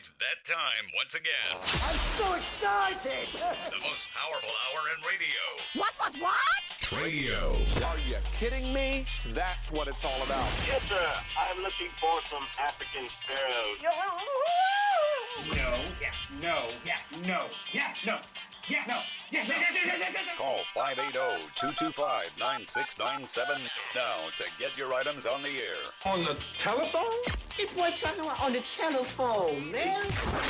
It's that time once again. I'm so excited! The most powerful hour in radio. What? Radio. Are you kidding me? That's what it's all about. Yes, sir. I'm looking for some African sparrows. No, yes, no, yes, no, yes, no, yes, no, yes, yes. Call 580-225-9697 now to get your items on the air. On the telephone? It's what talking about on the telephone, man.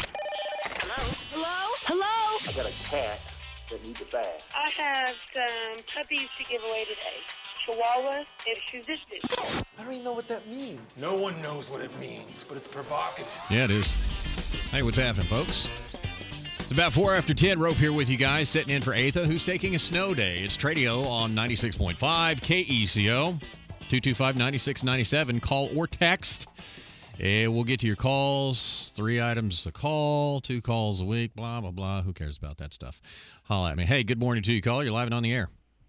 Hello? I got a cat that needs a bath. I have some puppies to give away today. Chihuahua and Shih Tzu. I don't even know what that means. No one knows what it means, but it's provocative. Yeah, it is. Hey, what's happening, folks? It's about 4 after 10. Rope here with you guys, sitting in for Atha, who's taking a snow day. It's Tradio on 96.5 KECO, 225-9697. Call or text. And we'll get to your calls. 3 items a call, 2 calls a week, blah, blah, blah. Who cares about that stuff? Holla at me. Hey, good morning to you, caller. You're live and on the air.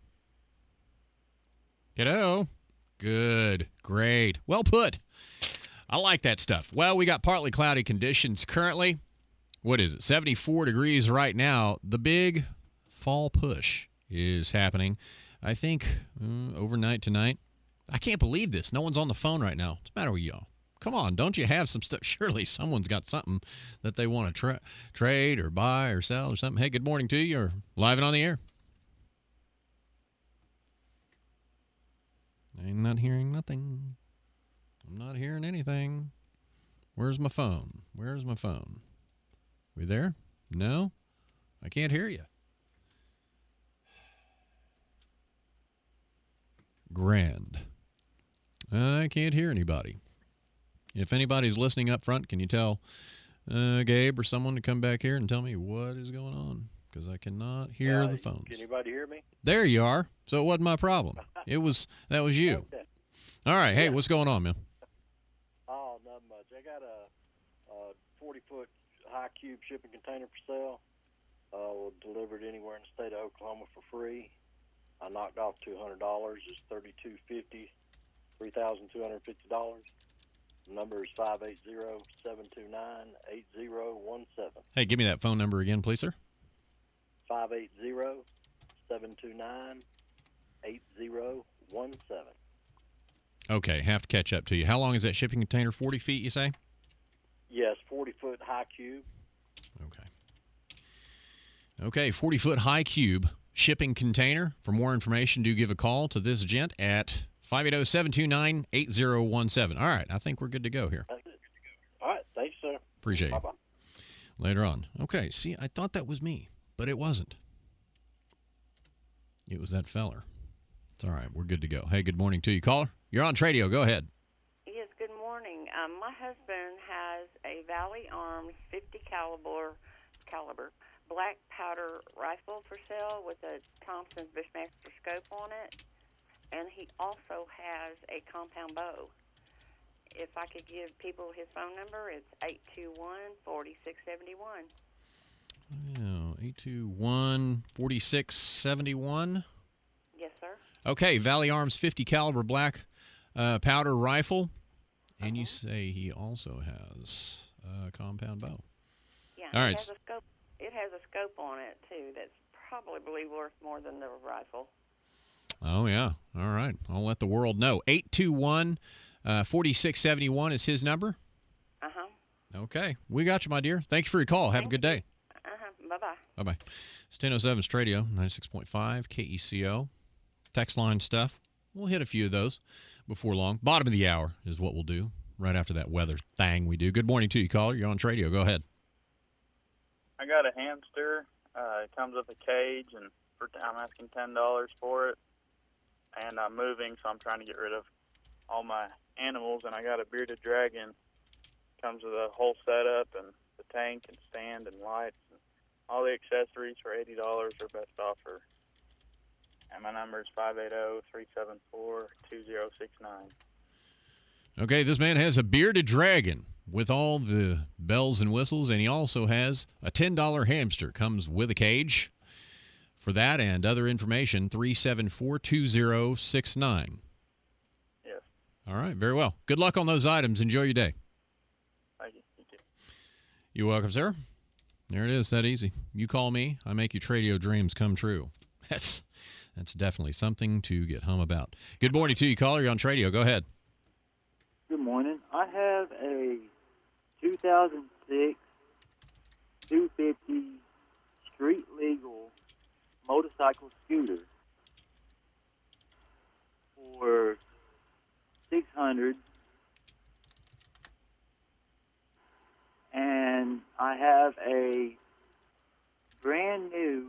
Hello. Good. Great. Well put. I like that stuff. Well, we got partly cloudy conditions currently. What is it? 74 degrees right now. The big fall push is happening, I think, overnight tonight. I can't believe this. No one's on the phone right now. What's the matter with y'all? Come on. Don't you have some stuff? Surely someone's got something that they want to trade or buy or sell or something. Hey, good morning to you. You're live and on the air. I'm not hearing nothing. I'm not hearing anything. Where's my phone? Where's my phone? We there? No? I can't hear you. Grand. I can't hear anybody. If anybody's listening up front, can you tell Gabe or someone to come back here and tell me what is going on? Because I cannot hear the phones. Can anybody hear me? There you are. So it wasn't my problem. That was you. Okay. All right. Hey, what's going on, man? Oh, not much. I got a 40-foot high cube shipping container for sale. We'll deliver it anywhere in the state of Oklahoma for free. I knocked off $200. It's $3,250, $3,250. The number is 580-729-8017. Hey, give me that phone number again, please, sir. 580-729-8017. Okay, have to catch up to you. How long is that shipping container? 40 feet, you say? Yes, 40-foot high cube. Okay, 40-foot high cube shipping container. For more information, do give a call to this gent at 580-729-8017. All right, I think we're good to go here. All right, thanks, sir. Appreciate you. Bye-bye. Later on. Okay, see, I thought that was me, but it wasn't. It was that feller. It's all right, we're good to go. Hey, good morning to you, caller. You're on Tradio. Go ahead. Yes, good morning. My husband has a Valley Arms 50 caliber black powder rifle for sale with a Thompson Bushmaster scope on it, and he also has a compound bow. If I could give people his phone number, it's 821-4671. Oh, 821-4671. Yes, sir. Okay, Valley Arms 50 caliber black powder rifle. And you say he also has a compound bow. Yeah, all right. It has a scope on it, too, that's probably worth more than the rifle. Oh, yeah. All right. I'll let the world know. 821-4671 is his number? Uh-huh. Okay. We got you, my dear. Thank you for your call. Have a good day. Uh-huh. Bye-bye. Bye-bye. It's 10:07's Tradio, 96.5 KECO. Text line stuff. We'll hit a few of those before long. Bottom of the hour is what we'll do right after that weather thing we do. Good morning to you, caller. You're on Tradio. Go ahead. I got a hamster. It comes with a cage, and I'm asking $10 for it. And I'm moving, so I'm trying to get rid of all my animals. And I got a bearded dragon. Comes with a whole setup and the tank and stand and lights. And all the accessories for $80 are best offer. And my number is 580-374-2069. Okay, this man has a bearded dragon with all the bells and whistles, and he also has a $10 hamster. Comes with a cage. For that and other information, 374-2069. Yes. All right, very well. Good luck on those items. Enjoy your day. Thank you. You too. You're welcome, sir. There it is, that easy. You call me, I make your Tradio dreams come true. That's definitely something to get hum about. Good morning to you, caller. You're on Tradio. Go ahead. Good morning. I have a 2006 250 street legal motorcycle scooter for $600, and I have a brand new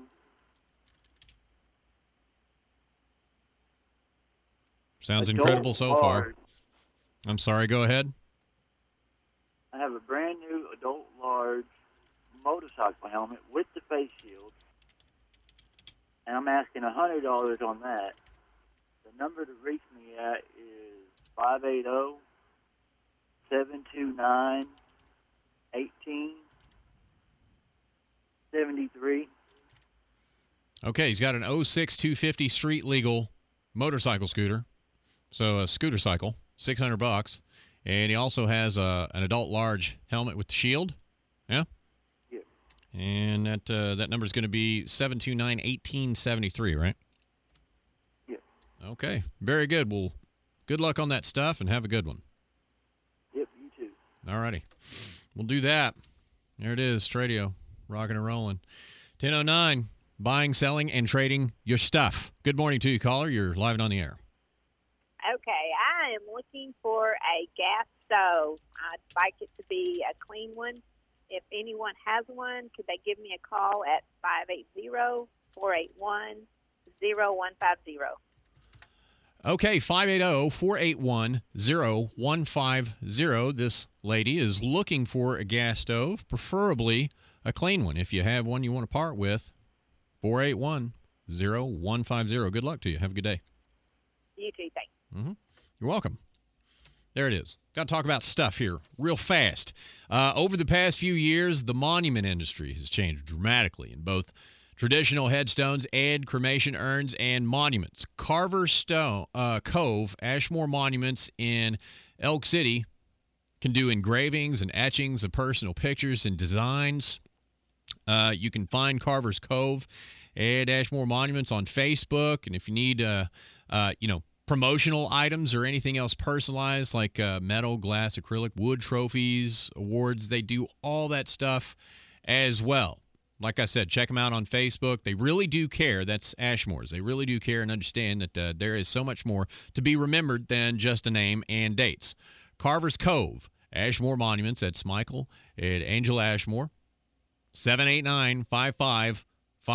Sounds incredible so far. I'm sorry, go ahead. I have a brand new adult large motorcycle helmet with the face shield, and I'm asking $100 on that. The number to reach me at is 580-729-1873. Okay, he's got an 06 250 street legal motorcycle scooter. So a scooter cycle, $600, and he also has an adult large helmet with the shield. Yeah. Yeah. And that number is going to be 729-1873, right? Yeah. Okay, very good. Well, good luck on that stuff, and have a good one. Yep, you too. All righty, we'll do that. There it is, Tradio, rocking and rolling. 10:09, buying, selling, and trading your stuff. Good morning to you, caller. You're live and on the air. Okay, I am looking for a gas stove. I'd like it to be a clean one. If anyone has one, could they give me a call at 580-481-0150? Okay, 580-481-0150. This lady is looking for a gas stove, preferably a clean one. If you have one you want to part with, 481-0150. Good luck to you. Have a good day. You too, thanks. You're welcome. There it is. Got to talk about stuff here real fast. Over the past few years, the monument industry has changed dramatically in both traditional headstones and cremation urns and monuments. Carver Cove, Ashmore Monuments in Elk City, can do engravings and etchings of personal pictures and designs. You can find Carver's Cove and Ashmore Monuments on Facebook, and if you need, promotional items or anything else personalized like metal, glass, acrylic, wood trophies, awards, they do all that stuff as well. Like I said, check them out on Facebook. They really do care. That's Ashmore's. They really do care and understand that there is so much more to be remembered than just a name and dates. Carver's Cove, Ashmore Monuments. That's Michael and Angel Ashmore. 789-5550.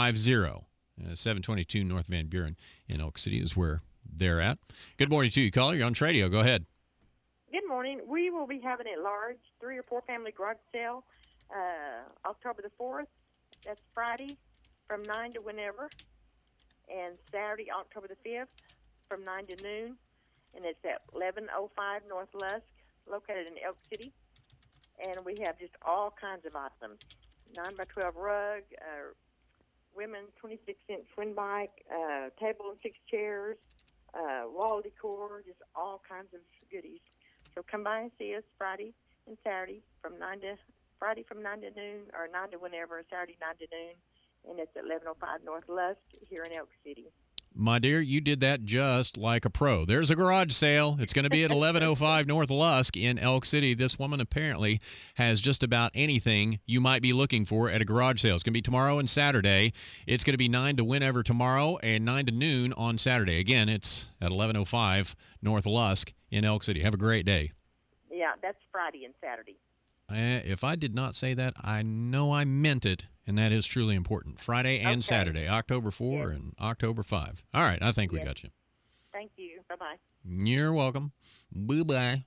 722 North Van Buren in Elk City is where they're at. Good morning to you, caller. You're on Tradio. Go ahead. Good morning. We will be having a large 3 or 4 family garage sale October the 4th. That's Friday from 9 to whenever. And Saturday, October the 5th from 9 to noon. And it's at 1105 North Lusk, located in Elk City. And we have just all kinds of items. 9x12 rug, women's 26-inch twin bike, table and 6 chairs, wall decor, just all kinds of goodies. So come by and see us Friday and Saturday Friday from 9 to noon, or 9 to whenever, Saturday 9 to noon, and it's at 1105 North Lusk here in Elk City. My dear, you did that just like a pro. There's a garage sale. It's going to be at 1105 North Lusk in Elk City. This woman apparently has just about anything you might be looking for at a garage sale. It's going to be tomorrow and Saturday. It's going to be 9 to whenever tomorrow and 9 to noon on Saturday. Again, it's at 1105 North Lusk in Elk City. Have a great day. Yeah, that's Friday and Saturday. If I did not say that, I know I meant it, and that is truly important. Friday and Saturday, October 4 and October 5. All right, I think we got you. Thank you. Bye-bye. You're welcome. Bye-bye.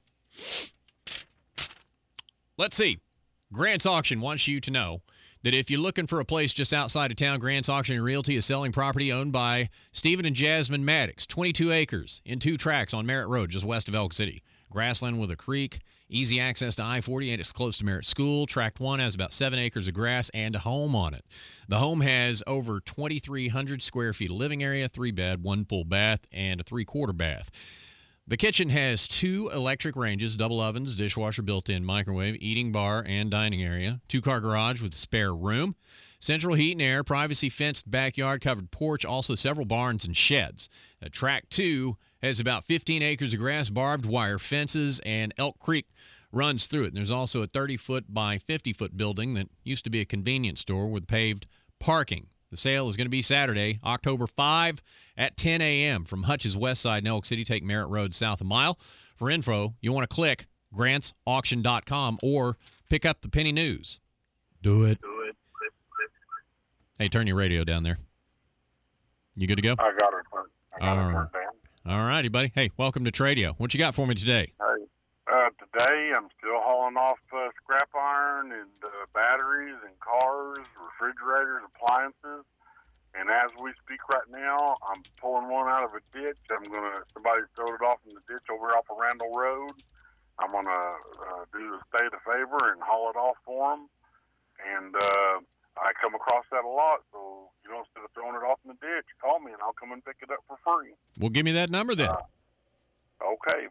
Let's see. Grant's Auction wants you to know that if you're looking for a place just outside of town, Grant's Auction and Realty is selling property owned by Stephen and Jasmine Maddox, 22 acres in 2 tracts on Merritt Road, just west of Elk City. Grassland with a creek, easy access to I-40, and it's close to Merritt School. Tract 1 has about 7 acres of grass and a home on it. The home has over 2,300 square feet of living area, 3-bed, 1 full bath, and a 3-quarter bath. The kitchen has 2 electric ranges, double ovens, dishwasher, built-in microwave, eating bar, and dining area, 2-car garage with spare room, central heat and air, privacy fenced backyard, covered porch, also several barns and sheds. Track 2 has about 15 acres of grass, barbed wire fences, and Elk Creek runs through it. And there's also a 30-foot by 50-foot building that used to be a convenience store with paved parking. The sale is going to be Saturday, October 5 at 10 a.m. from Hutch's West Side in Elk City. Take Merritt Road south a mile. For info, you want to click grantsauction.com or pick up the Penny News. Do it. Hey, turn your radio down there. You good to go? I got it. Turned down. All righty, buddy. Hey, welcome to Tradio. What you got for me today? Today I'm still hauling off scrap iron and batteries and cars, refrigerators, appliances. And as we speak right now, I'm pulling one out of a ditch. Somebody throwed it off in the ditch over off of Randall Road. I'm going to do the state a favor and haul it off for them. And I come across that a lot, so instead of throwing it off in the ditch, call me and I'll come and pick it up for free. Well, give me that number then. Okay,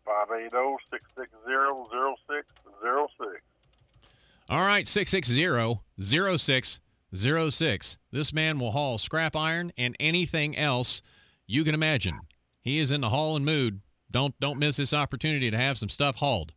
580-660-0606. All right, 660-0606. This man will haul scrap iron and anything else you can imagine. He is in the hauling mood. Don't miss this opportunity to have some stuff hauled.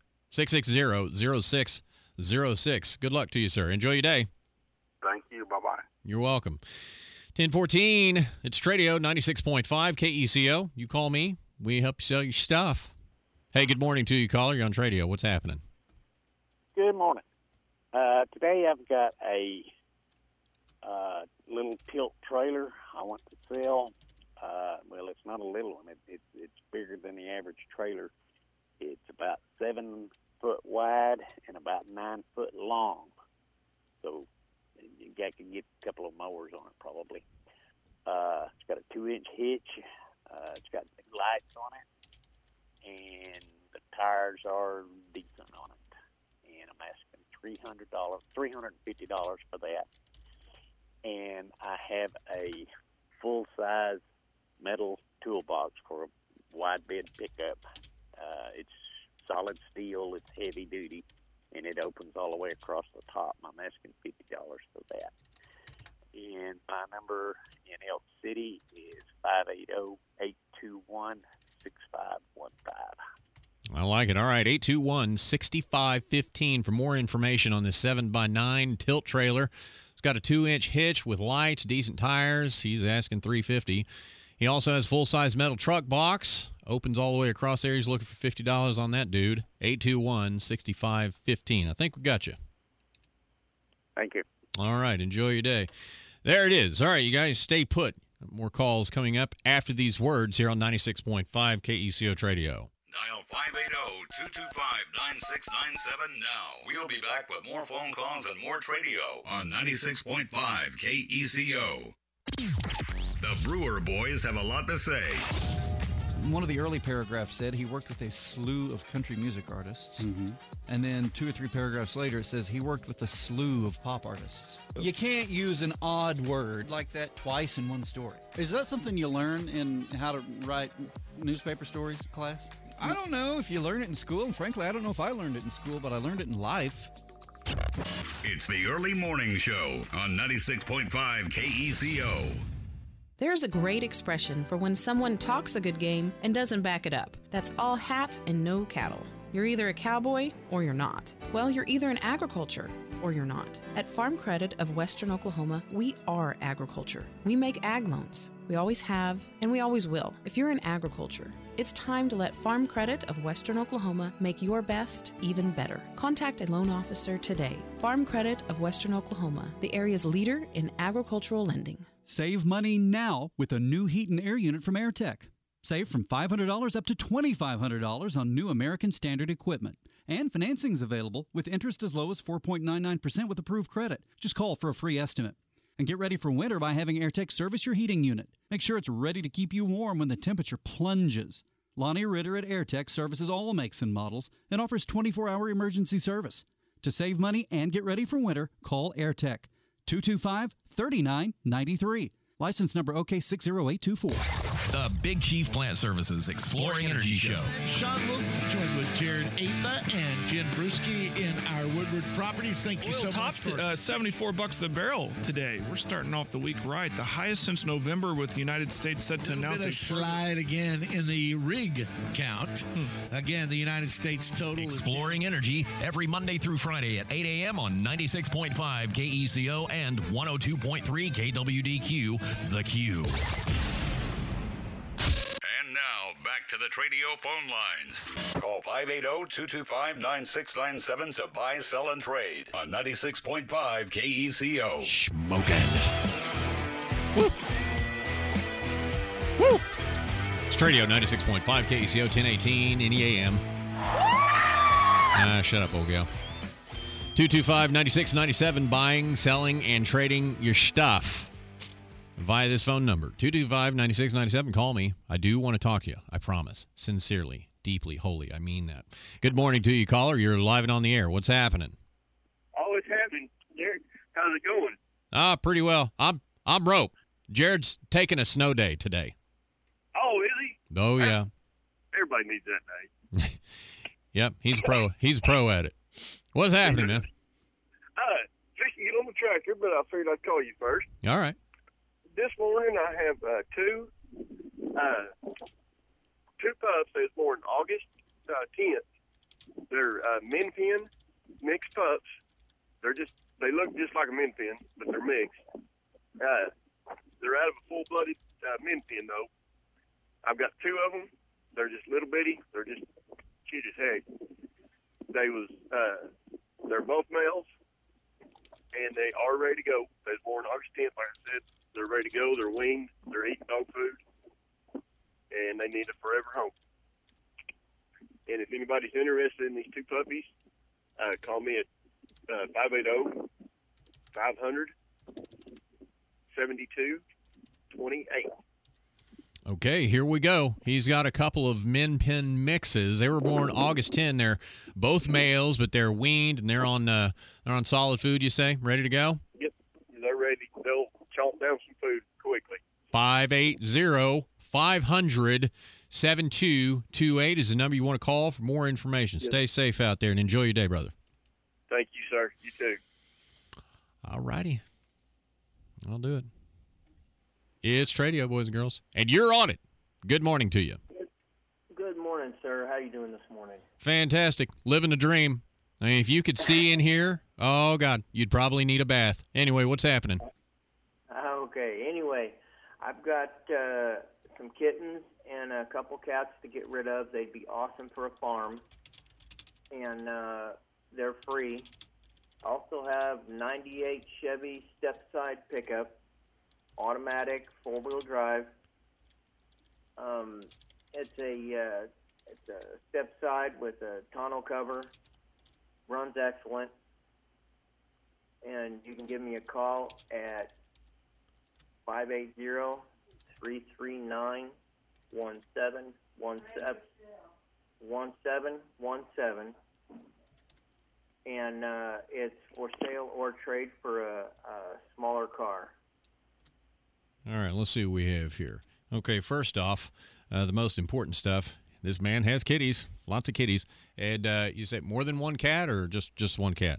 660-0606. Good luck to you, sir. Enjoy your day. Thank you. Bye-bye. You're welcome. 1014, it's Tradio 96.5 KECO. You call me. We help you sell your stuff. Hey, good morning to you, caller. You're on Tradio. What's happening? Good morning. Today I've got a little tilt trailer I want to sell. Well, it's not a little one. It's bigger than the average trailer. It's about 7 foot wide and about 9 foot long. So you can get a couple of mowers on it probably. It's got a 2-inch hitch. It's got big lights on it, and the tires are decent on it. And I'm asking $350 for that. And I have a full-size metal toolbox for a wide bed pickup. It's solid steel. It's heavy duty, and it opens all the way across the top. I'm asking $50 for that. And my number in Elk City is 580-821-6515. I like it. All right, 821-6515 for more information on this 7x9 tilt trailer. It's got a 2-inch hitch with lights, decent tires. He's asking $350. He also has full-size metal truck box. Opens all the way across there. He's looking for $50 on that dude. 821-6515. I think we got you. Thank you. All right, enjoy your day. There it is. All right, you guys stay put. More calls coming up after these words here on 96.5 KECO Tradio. Dial 580-225-9697 now. We'll be back with more phone calls and more Tradio on 96.5 KECO. The Brewer Boys have a lot to say. One of the early paragraphs said he worked with a slew of country music artists. Mm-hmm. And then 2 or 3 paragraphs later, it says he worked with a slew of pop artists. You can't use an odd word like that twice in one story. Is that something you learn in how to write newspaper stories class? I don't know if you learn it in school. And frankly, I don't know if I learned it in school, but I learned it in life. It's the Early Morning Show on 96.5 KECO. There's a great expression for when someone talks a good game and doesn't back it up. That's all hat and no cattle. You're either a cowboy or you're not. Well, you're either in agriculture or you're not. At Farm Credit of Western Oklahoma, we are agriculture. We make ag loans. We always have, and we always will. If you're in agriculture, it's time to let Farm Credit of Western Oklahoma make your best even better. Contact a loan officer today. Farm Credit of Western Oklahoma, the area's leader in agricultural lending. Save money now with a new heat and air unit from AirTech. Save from $500 up to $2,500 on new American Standard equipment. And financing's available with interest as low as 4.99% with approved credit. Just call for a free estimate. And get ready for winter by having AirTech service your heating unit. Make sure it's ready to keep you warm when the temperature plunges. Lonnie Ritter at AirTech services all makes and models and offers 24-hour emergency service. To save money and get ready for winter, call AirTech. 225-3993. License number OK60824. The Big Chief Plant Services Exploring Energy Show. Sean Wilson joined with Jared Atha and Jen Brewski in our Woodward properties. Thank you so much for $74 a barrel today. We're starting off the week right. The highest since November, with the United States set to announce a slide again in the rig count. Again, the United States total Exploring Energy every Monday through Friday at 8 a.m. on 96.5 KECO and 102.3 KWDQ, The Q. And now, back to the Tradio phone lines. Call 580-225-9697 to buy, sell, and trade on 96.5 KECO. Smoking. Woo! Woo! It's Tradio 96.5 KECO, 1018 in the AM. Shut up, old gal. 225-9697, buying, selling, and trading your stuff via this phone number. 225-9697. Call me. I do want to talk to you. I promise. Sincerely, deeply, wholly. I mean that. Good morning to you, caller. You're live and on the air. What's happening? Oh, it's happening. Jared, how's it going? Pretty well. I'm rope. Jared's taking a snow day today. Oh, is he? Oh, yeah. Everybody needs that day. Yep, he's pro. He's pro at it. What's happening, man? Just to get on the tractor, but I figured I'd call you first. All right. This morning I have two pups that was born August 10th. They're min pin mixed pups. They look just like a min pin, but they're mixed. They're out of a full-blooded min pin though. I've got two of them. They're just little bitty. They're just cute as heck. They're both males, and they are ready to go. They was born August 10th, like I said. They're ready to go. They're weaned. They're eating dog food, and they need a forever home. And if anybody's interested in these two puppies, call me at 580-500-7228. Okay, here we go. He's got a couple of min pin mixes. They were born August 10. They're both males, but they're weaned and they're on solid food. You say, ready to go? Yep, they're ready. They'll chomp down some food quickly. 580-500-7228 is the number you want to call for more information. Yes. Stay safe out there and enjoy your day, brother. Thank you, sir. You too. All righty, I'll do it. It's Tradio, boys and girls, and you're on it. Good morning to you. Good morning, sir. How you doing this morning? Fantastic. Living a dream. I mean, if you could see in here, oh, God, you'd probably need a bath. Anyway, what's happening? Okay. Anyway, I've got some kittens and a couple cats to get rid of. They'd be awesome for a farm, and they're free. Also have 98 Chevy step-side pickup. Automatic, four-wheel drive. It's a step side with a tonneau cover. Runs excellent. And you can give me a call at 580-339-1717. And it's for sale or trade for a smaller car. All right, let's see what we have here. Okay, first off, the most important stuff. This man has kitties, lots of kitties. And you say more than one cat or just one cat?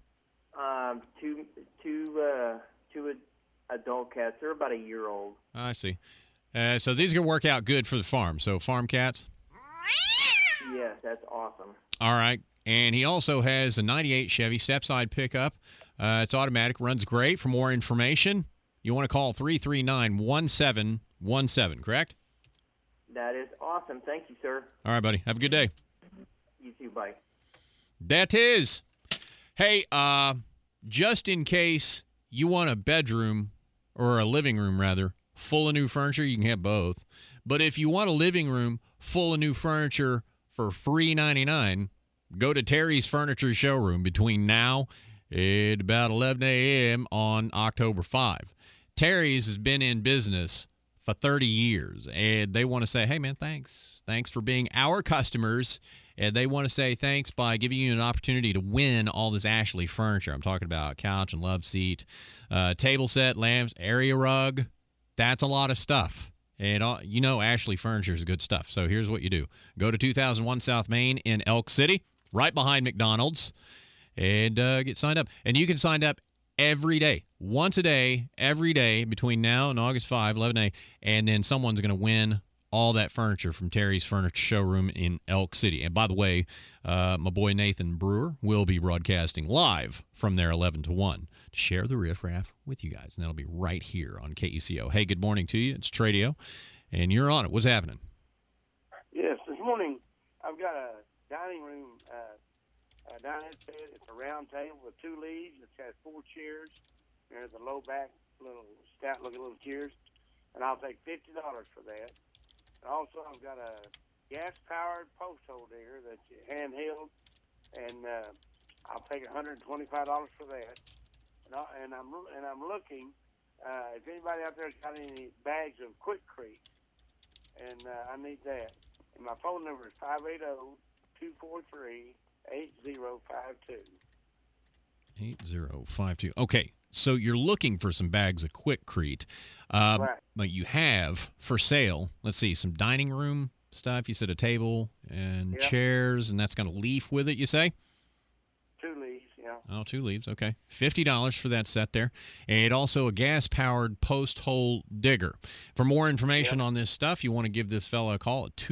Two adult cats. They're about a year old. I see. So these are going to work out good for the farm. So farm cats? Yes, that's awesome. All right. And he also has a 98 Chevy step-side pickup. It's automatic, runs great. For more information, you want to call 339-1717, correct? That is awesome. Thank you, sir. All right, buddy. Have a good day. You too. Bye. That is. Hey, just in case you want a bedroom, or a living room, rather, full of new furniture, you can have both. But if you want a living room full of new furniture for $3.99, go to Terry's Furniture Showroom between now and about 11 a.m. on October 5. Terry's has been in business for 30 years, and they want to say, hey, man, thanks. Thanks for being our customers, and they want to say thanks by giving you an opportunity to win all this Ashley furniture. I'm talking about couch and love seat, table set, lamps, area rug. That's a lot of stuff, And you know Ashley Furniture is good stuff. So here's what you do. Go to 2001 South Main in Elk City, right behind McDonald's, and get signed up. And you can sign up every day, once a day, every day between now and August 5, 11A, and then someone's going to win all that furniture from Terry's Furniture Showroom in Elk City. And by the way, my boy Nathan Brewer will be broadcasting live from there 11 to 1 to share the riffraff with you guys. And that'll be right here on KECO. Hey, good morning to you. It's Tradio, and you're on it. What's happening? Yes, this morning I've got a dining room dining set. It's a round table with 2 leaves. It has 4 chairs. There's a low back, little stout-looking little chairs. And I'll take $50 for that. And also, I've got a gas-powered post hole digger that's handheld, and I'll take $125 for that. And I'm looking if anybody out there's got any bags of Quikrete, and I need that. And my phone number is 580-243-8052. 8052. Okay, so you're looking for some bags of Quikrete. Right. But you have for sale, let's see, some dining room stuff. You said a table and chairs, and that's got a leaf with it, you say? 2 leaves, yeah. Oh, 2 leaves, okay. $50 for that set there. And also a gas-powered post hole digger. For more information on this stuff, you want to give this fella a call at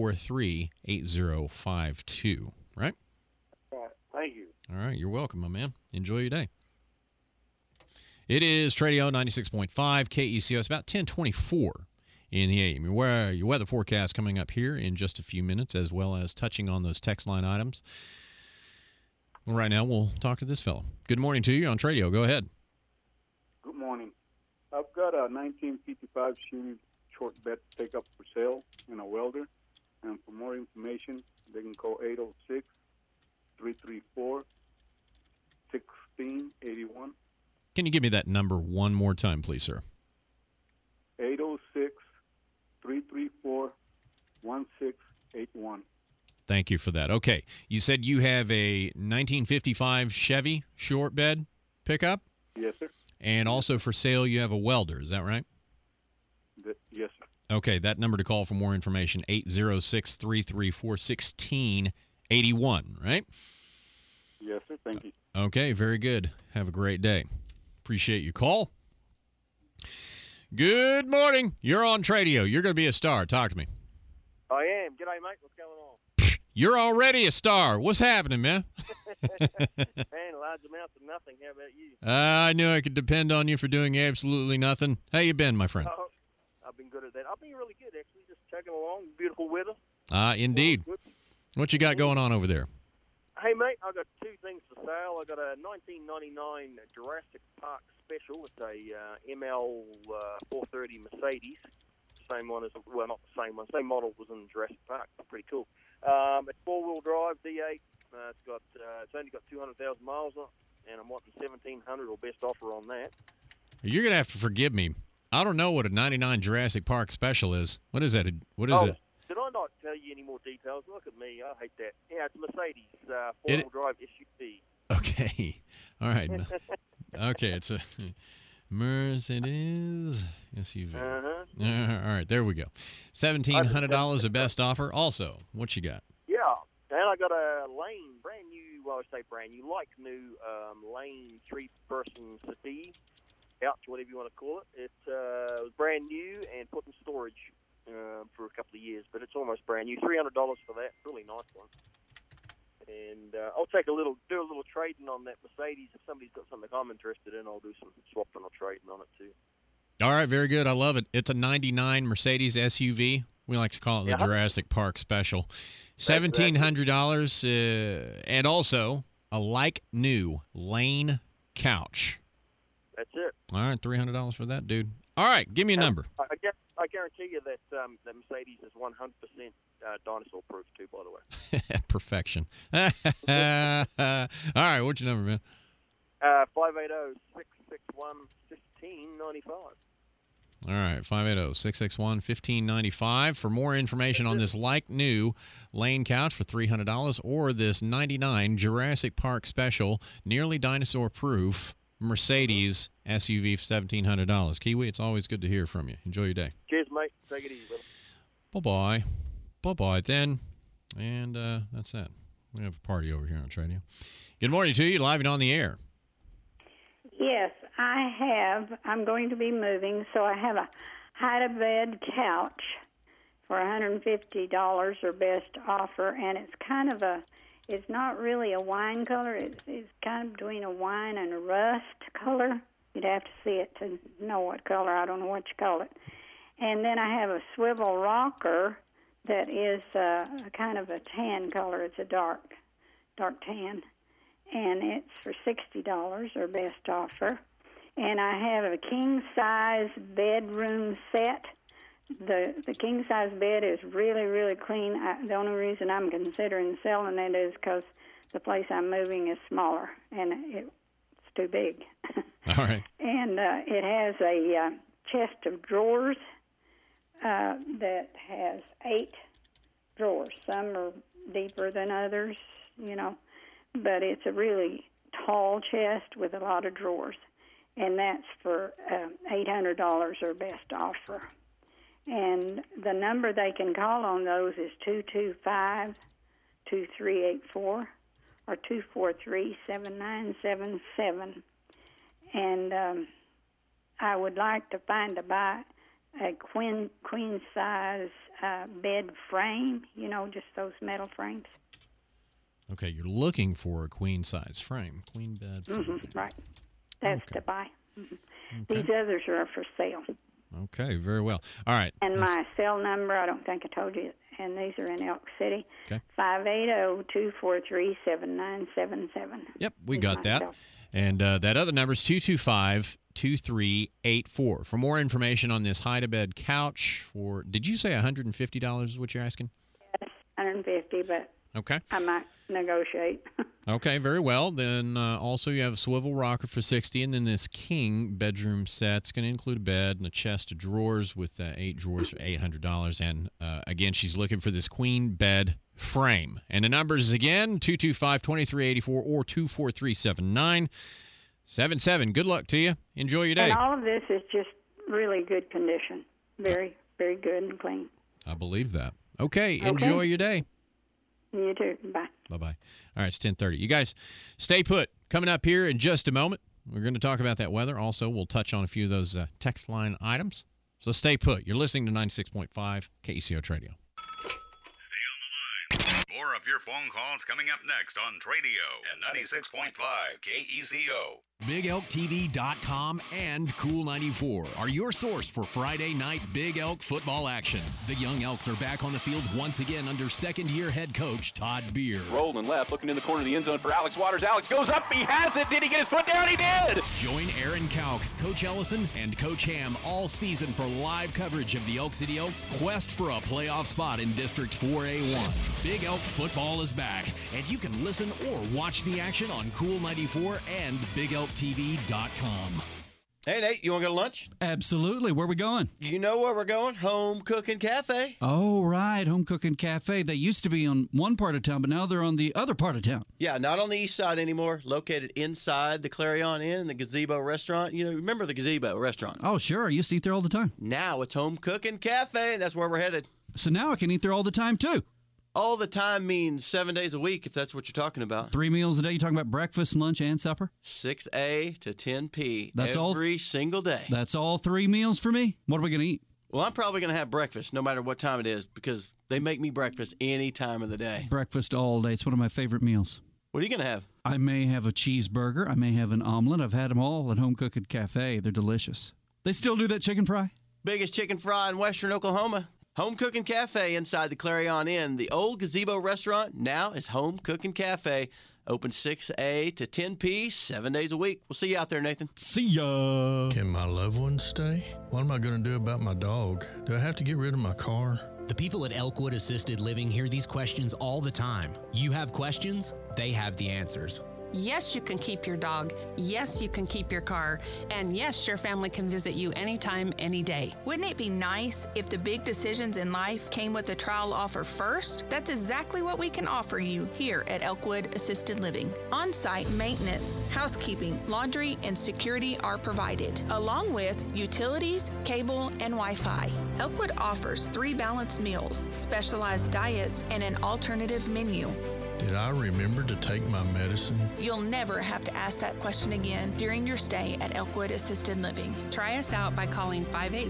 243-8052, right? Right. Thank you. All right, you're welcome, my man. Enjoy your day. It is Tradio 96.5 KECO. It's about 10:24 in the AM. Your weather forecast coming up here in just a few minutes, as well as touching on those text line items. Well, right now, we'll talk to this fellow. Good morning to you on Tradio. Go ahead. Good morning. I've got a 1955 Chevy short bed pickup for sale and a welder. And for more information, they can call 806-334-1681. Can you give me that number one more time, please, sir? 806-334-1681. Thank you for that. Okay. You said you have a 1955 Chevy short bed pickup? Yes, sir. And also for sale, you have a welder. Is that right? Yes, sir. Okay. That number to call for more information, 806-334-1681, right? Yes, sir. Thank you. Okay. Very good. Have a great day. Appreciate your call. Good morning. You're on Tradio. You're going to be a star. Talk to me. I am. G'day, mate. What's going on? You're already a star. What's happening, man? Man, large amounts of nothing. How about you? I knew I could depend on you for doing absolutely nothing. How you been, my friend? I've been good at that. I've been really good, actually. Just chugging along. Beautiful weather. Indeed. What you got going on over there? Hey, mate, I've got 2 things for sale. I've got a 1999 Jurassic Park Special. It's a ML 430 Mercedes. Same one as, well, not the same one. Same model was in Jurassic Park. Pretty cool. It's 4-wheel drive, D8. It's only got 200,000 miles on it, and I'm wanting $1,700 or best offer on that. You're going to have to forgive me. I don't know what a 99 Jurassic Park Special is. What is that? What is it? Did I not tell you any more details? Look at me. I hate that. Yeah, it's a Mercedes 4-wheel drive SUV. Okay. All right. Okay, it's a Mercedes SUV. All right, there we go. $1,700 a best offer. Also, what you got? Yeah, and I got a Lane, brand new, well, I say brand new, like new Lane 3-person settee, couch, whatever you want to call it. It was brand new and put in storage for a couple of years, but it's almost brand new. $300 for that. Really nice one. And I'll do a little trading on that Mercedes. If somebody's got something I'm interested in, I'll do some swapping or trading on it too. All right, very good. I love it. It's a 99 Mercedes SUV. We like to call it the Jurassic Park Special. $1,700 and also a like new Lane couch. That's it. All right, $300 for that, dude. All right, give me a number. I guarantee you that the Mercedes is 100% dinosaur proof too, by the way. Perfection. All right, what's your number, man? 580-661-1595. All right, 580-661-1595. For more information on this like new Lane couch for $300 or this 99 Jurassic Park Special, nearly dinosaur proof Mercedes SUV for $1,700. Kiwi, it's always good to hear from you. Enjoy your day. Cheers, mate. mate. Take it easy, brother. Bye-bye. Bye-bye then. And that's that. We have a party over here on Tradio. Good morning to you, live and on the air. Yes, I'm going to be moving, so I have a hide-a-bed couch for $150 or best offer, and it's kind of it's not really a wine color. It's kind of between a wine and a rust color. You'd have to see it to know what color. I don't know what you call it. And then I have a swivel rocker that is kind of a tan color. It's a dark tan. And it's for $60 or best offer. And I have a king-size bedroom set. The king-size bed is really, really clean. The only reason I'm considering selling it is because the place I'm moving is smaller, and it's too big. All right. And it has a chest of drawers that has 8 drawers. Some are deeper than others, but it's a really tall chest with a lot of drawers, and that's for $800 or best offer. And the number they can call on those is 225-2384 or 243-7977. And I would like to buy a queen size bed frame, just those metal frames. Okay, you're looking for a queen-size frame. Queen bed frame. Mm-hmm, right. That's to buy. Mm-hmm. Okay. These others are for sale. Okay, very well. All right. And my cell number, I don't think I told you, and these are in Elk City, Okay. 580-243-7977. Yep, we got that. And that other number is 225-2384. For more information on this hide-a-bed couch, did you say $150 is what you're asking? Yes, $150, but okay. I might negotiate. Okay, very well. Then also you have a swivel rocker for $60, and then this king bedroom set's going to include a bed and a chest of drawers with 8 drawers for $800. And again, she's looking for this queen bed frame. And the numbers again, 225-2384 or 243-7977. Good luck to you. Enjoy your day. And all of this is just really good condition. Very, very good and clean. I believe that. Okay, enjoy your day. You too. Bye. Bye-bye. All right, it's 10:30. You guys stay put. Coming up here in just a moment, we're going to talk about that weather. Also, we'll touch on a few of those text line items. So stay put. You're listening to 96.5 KECO Tradio. More of your phone calls coming up next on Tradio at 96.5 KECO. BigElkTV.com and Cool 94 are your source for Friday night Big Elk football action. The Young Elks are back on the field once again under second-year head coach Todd Beer. Rolling left, looking in the corner of the end zone for Alex Waters. Alex goes up, he has it. Did he get his foot down? He did! Join Aaron Kauk, Coach Ellison, and Coach Ham all season for live coverage of the Elk City Elks' quest for a playoff spot in District 4A1. Big Elk football is back, and you can listen or watch the action on Cool 94 and BigElkTV.com. Hey, Nate, you want to go to lunch? Absolutely. Where are we going? You know where we're going. Home Cooking Cafe. Oh, right. Home Cooking Cafe. They used to be on one part of town, but now they're on the other part of town. Yeah, not on the east side anymore. Located inside the Clarion Inn and the Gazebo Restaurant. You know, remember the Gazebo Restaurant? Oh, sure. I used to eat there all the time. Now it's Home Cooking Cafe, and that's where we're headed. So now I can eat there all the time, too. All the time means 7 days a week, if that's what you're talking about. 3 meals a day. You talking about breakfast, lunch, and supper? 6A to 10P. That's every single day. That's all 3 meals for me? What are we going to eat? Well, I'm probably going to have breakfast no matter what time it is because they make me breakfast any time of the day. Breakfast all day. It's one of my favorite meals. What are you going to have? I may have a cheeseburger. I may have an omelet. I've had them all at Home Cooking Cafe. They're delicious. They still do that chicken fry? Biggest chicken fry in western Oklahoma. Home Cooking Cafe inside the Clarion Inn. The old Gazebo Restaurant now is Home Cooking Cafe. Open 6A to 10P, 7 days a week. We'll see you out there, Nathan. See ya. Can my loved ones stay? What am I going to do about my dog? Do I have to get rid of my car? The people at Elkwood Assisted Living hear these questions all the time. You have questions, they have the answers. Yes, you can keep your dog. Yes, you can keep your car. And yes, your family can visit you anytime, any day. Wouldn't it be nice if the big decisions in life came with a trial offer first? That's exactly what we can offer you here at Elkwood Assisted Living. On-site maintenance, housekeeping, laundry, and security are provided, along with utilities, cable, and Wi-Fi. Elkwood offers 3 balanced meals, specialized diets, and an alternative menu. Did I remember to take my medicine? You'll never have to ask that question again during your stay at Elkwood Assisted Living. Try us out by calling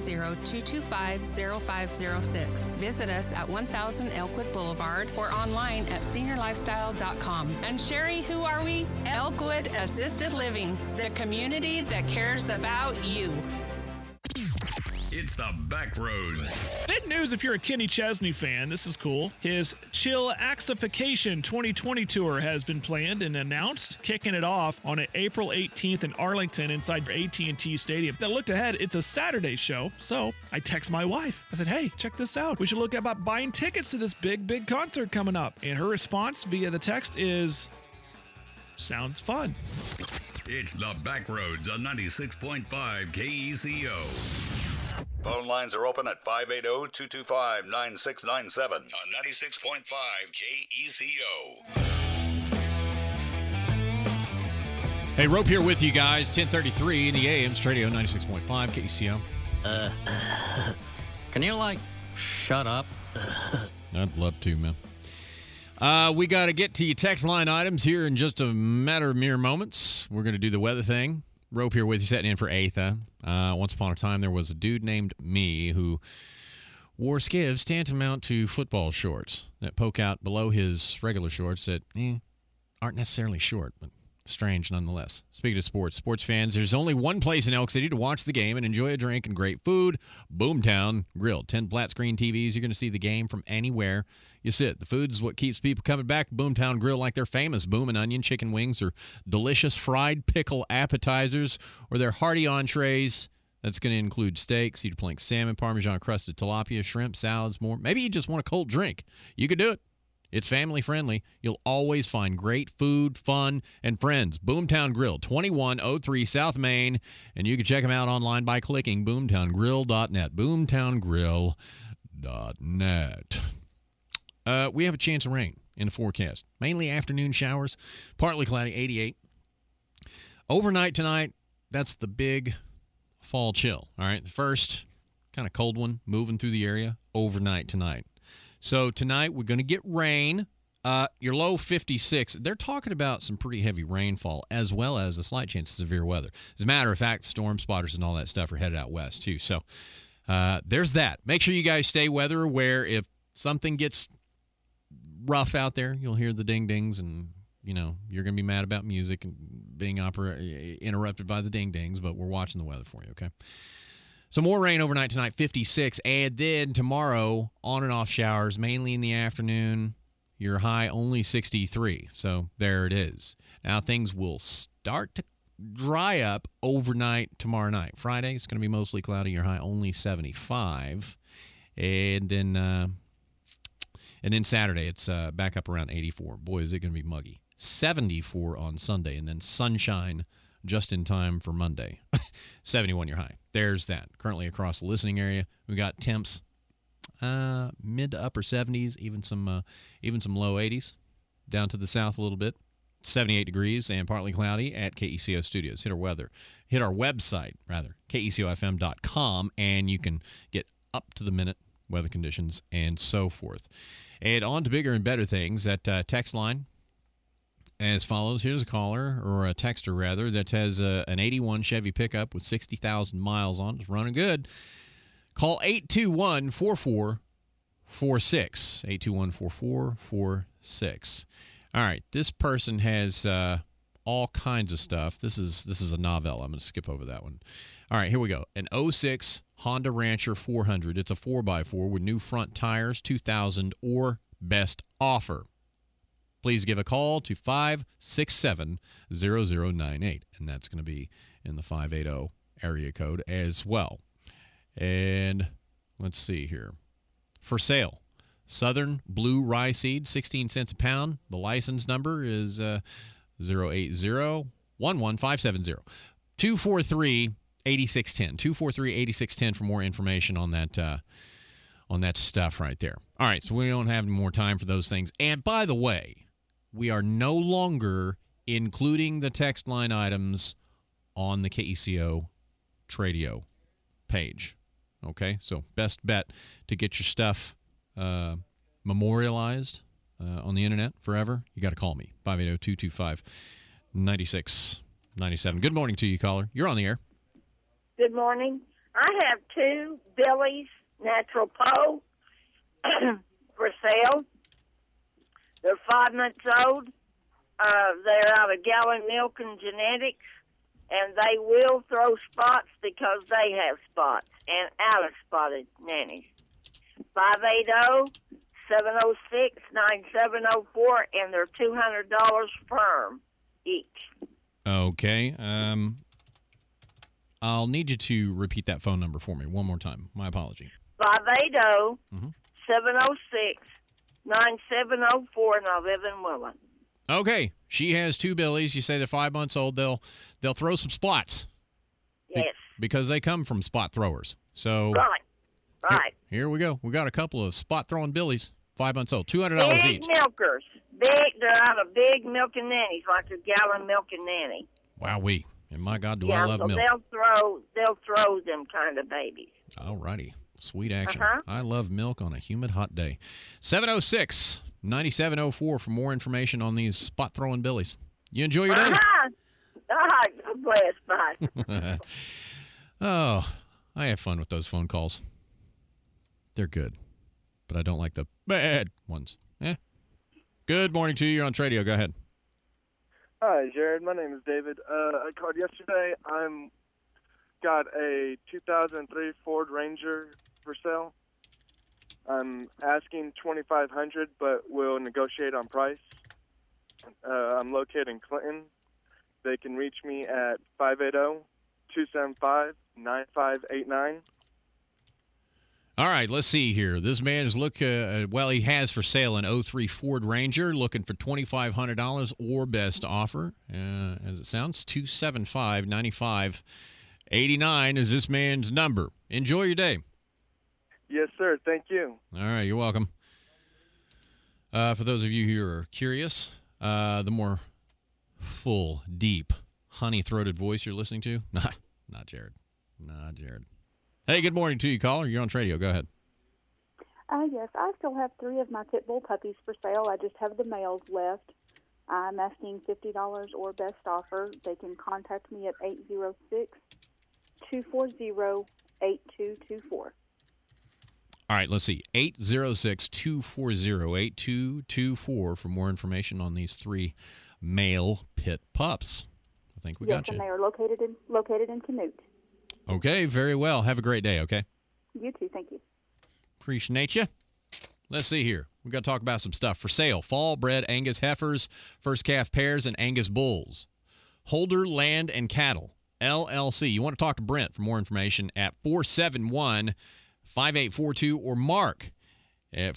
580-225-0506. Visit us at 1000 Elkwood Boulevard or online at seniorlifestyle.com. And Sherry, who are we? Elkwood Assisted Living, the community that cares about you. It's the Back Roads. Big news if you're a Kenny Chesney fan. This is cool. His Chillaxification 2020 tour has been planned and announced, kicking it off on April 18th in Arlington inside AT&T Stadium. Now, looked ahead, it's a Saturday show, so I text my wife. I said, hey, check this out. We should look about buying tickets to this big concert coming up. And her response via the text is, sounds fun. It's the Back Roads on 96.5 KECO. Phone lines are open at 580-225-9697 on 96.5 KECO. Hey, Rope here with you guys. 10:33 in the AM, Radio 96.5 KECO. Can you, shut up? I'd love to, man. We got to get to your text line items here in just a matter of mere moments. We're going to do the weather thing. Rope here with you, setting in for Atha. Once upon a time, there was a dude named me who wore skivs tantamount to football shorts that poke out below his regular shorts that aren't necessarily short, but strange nonetheless. Speaking of sports fans, there's only one place in Elk City to watch the game and enjoy a drink and great food. Boomtown Grill. 10 flat screen TVs. You're going to see the game from anywhere you sit. The food is what keeps people coming back to Boomtown Grill, like their famous boom and onion chicken wings or delicious fried pickle appetizers or their hearty entrees. That's going to include steak, cedar plank salmon, Parmesan crusted tilapia, shrimp, salads, more. Maybe you just want a cold drink. You could do it. It's family friendly. You'll always find great food, fun, and friends. Boomtown Grill, 2103 South Main. And you can check them out online by clicking boomtowngrill.net. Boomtowngrill.net. We have a chance of rain in the forecast. Mainly afternoon showers, partly cloudy, 88. Overnight tonight, that's the big fall chill. All right, the first kind of cold one moving through the area overnight tonight. So tonight we're going to get rain. Your low 56. They're talking about some pretty heavy rainfall as well as a slight chance of severe weather. As a matter of fact, storm spotters and all that stuff are headed out west too. So there's that. Make sure you guys stay weather aware. If something gets rough out there, you'll hear the ding-dings and, you're going to be mad about music and being interrupted by the ding-dings, but we're watching the weather for you, okay? So more rain overnight tonight, 56. And then tomorrow, on and off showers, mainly in the afternoon. Your high only 63. So there it is. Now things will start to dry up overnight tomorrow night. Friday, it's going to be mostly cloudy. Your high only 75. And then Saturday, it's back up around 84. Boy, is it going to be muggy. 74 on Sunday. And then sunshine just in time for Monday. 71 your high. There's that. Currently across the listening area, we got temps mid to upper 70s, even some low 80s. Down to the south a little bit. 78 degrees and partly cloudy at KECO Studios. Hit our website, KECOFM.com, and you can get up to the minute weather conditions and so forth. And on to bigger and better things. That text line as follows. Here's a caller, or a texter rather, that has an 81 Chevy pickup with 60,000 miles on it. It's running good. Call 821-4446. 821-4446. All right, this person has all kinds of stuff. This is a novel. I'm going to skip over that one. All right, here we go. An 06 Honda Rancher 400. It's a 4x4 with new front tires, 2000 or best offer. Please give a call to 567-0098, and that's going to be in the 580 area code as well. And let's see here. For sale, Southern Blue Rye Seed, 16 cents a pound. The license number is 243-880-11570. 243-8610. 243-8610 for more information on that stuff right there. All right, so we don't have any more time for those things. And by the way, we are no longer including the text line items on the KECO Tradio page. Okay, so best bet to get your stuff memorialized on the internet forever, you got to call me, 580-225-9697. Good morning to you, caller. You're on the air. Good morning. I have 2 Billy's Natural Poe for sale. They're 5 months old. They're out of Gallon Milk and Genetics, and they will throw spots because they have spots and out-of-spotted nannies. 580-706-9704, and they're $200 firm each. Okay. I'll need you to repeat that phone number for me one more time. My apology. 580-706-9704, and I live in Willen. Okay. She has 2 Billies. You say they're 5 months old. They'll throw some spots. Yes. Because they come from spot throwers. So Right. Here we go. We got a couple of spot throwing Billies, 5 months old, $200 Big each. milkers. They're out of big milking nannies, like a Gallon Milking Nanny. Wowee. And my God, do I love milk. They'll throw them kind of babies. All righty. Sweet action. Uh-huh. I love milk on a humid, hot day. 706-9704 for more information on these spot throwing Billies. You enjoy your day. Uh-huh. All right. God bless. Bye. Oh, I have fun with those phone calls. They're good, but I don't like the bad ones. Good morning to you. You're on Tradio. Go ahead. Hi, Jared. My name is David. I called yesterday. I'm got a 2003 Ford Ranger for sale. I'm asking $2,500, but will negotiate on price. I'm located in Clinton. They can reach me at 580-275-9589. All right, let's see here. This man is he has for sale an 03 Ford Ranger, looking for $2,500 or best offer. As it sounds, 275-9589 is this man's number. Enjoy your day. Yes, sir. Thank you. All right, you're welcome. For those of you who are curious, the more full, deep, honey-throated voice you're listening to, not Jared. Not Jared. Hey, good morning to you, caller. You're on Tradio. Go ahead. Yes, I still have 3 of my pit bull puppies for sale. I just have the males left. I'm asking $50 or best offer. They can contact me at 806-240-8224. All right, let's see. 806-240-8224 for more information on these 3 male pit pups. I think we got you. Yes, and they are located in Canute. Okay, very well. Have a great day, okay? You too. Thank you. Appreciate you. Let's see here. We've got to talk about some stuff. For sale, fall-bred Angus heifers, first calf pairs, and Angus bulls. Holder Land and Cattle, LLC. You want to talk to Brent for more information at 471-5842 or Mark at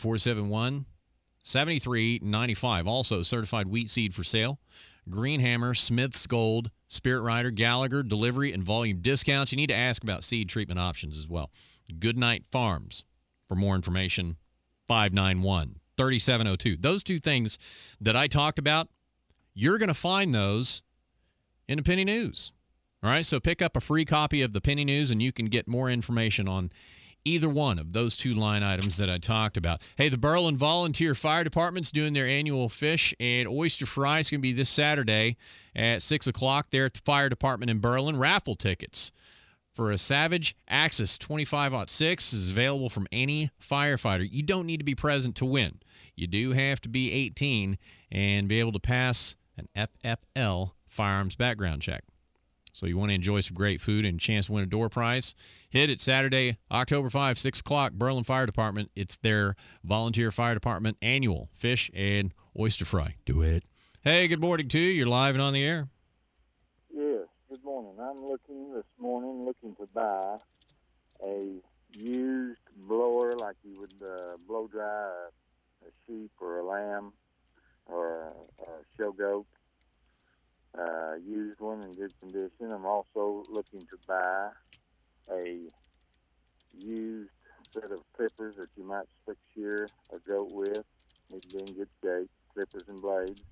471-7395. Also, certified wheat seed for sale. Greenhammer, Smith's Gold, Spirit Rider, Gallagher, delivery and volume discounts. You need to ask about seed treatment options as well. Goodnight Farms. For more information, 591-3702. Those 2 things that I talked about, you're going to find those in the Penny News. All right, so pick up a free copy of the Penny News, and you can get more information on either one of those 2 line items that I talked about. Hey, the Berlin Volunteer Fire Department's doing their annual fish and oyster fry. It's going to be this Saturday at 6 o'clock there at the fire department in Berlin. Raffle tickets for a Savage Axis 25-06 is available from any firefighter. You don't need to be present to win. You do have to be 18 and be able to pass an FFL firearms background check. So you want to enjoy some great food and a chance to win a door prize? Hit it Saturday, October 5, 6 o'clock, Berlin Fire Department. It's their volunteer fire department annual fish and oyster fry. Do it. Hey, good morning to you. You're live and on the air. Yes, good morning. I'm looking to buy a used blower like you would blow dry a sheep or a lamb or a show goat. used one in good condition. I'm also looking to buy a used set of clippers that you might slick shear a goat with. Need to be in good shape, clippers and blades.